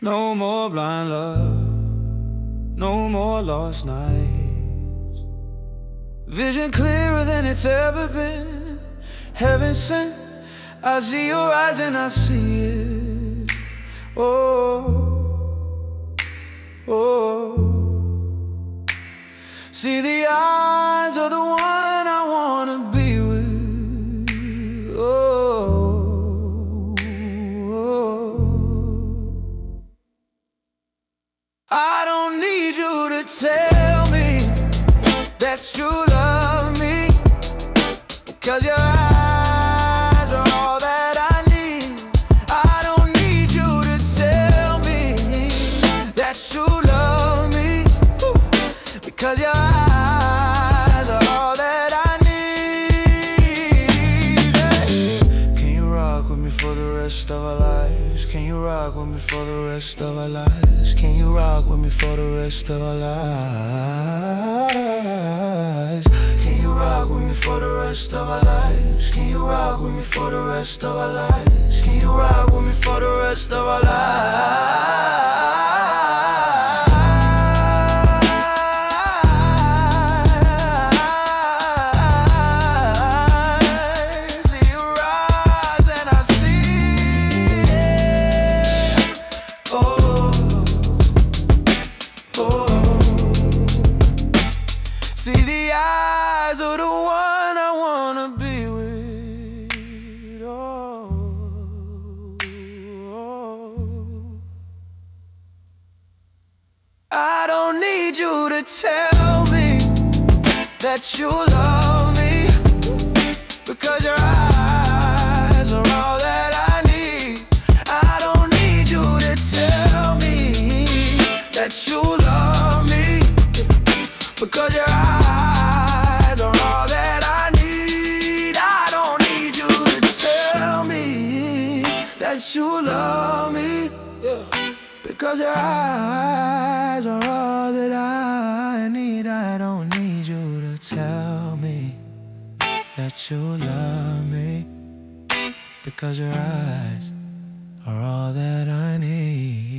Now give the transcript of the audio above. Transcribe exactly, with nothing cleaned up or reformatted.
No more blind love, no more lost nights. Vision clearer than it's ever been. Heaven sent, I see your eyes and I see it. Oh, oh. See the eyes of the one I wanna be with. Oh, oh. I don't need you to tell me that you love me, 'cause your eyes are all that I need. I don't need you to tell me that you love me, because your eyes are all that I need. Can you rock with me for the rest of our lives? Can you rock with me for the rest of our lives? Can you rock with me for the rest of our lives? Can you rock with me for the rest of our lives? Can you rock with me for the rest of our lives? Can you rock with me for the rest of our lives? See your eyes and I see it. Oh, oh. See the eyes of the one I wanna be with. Oh, oh. I don't need you to tell me that you love me, because your eyes are all that I need. I don't need you to tell me that you love me, because your eyes are all that I need. I don't need you to tell me that you love me, because your eyes are all that I need. I don't need you to tell me that you love me, because your eyes are all that I need.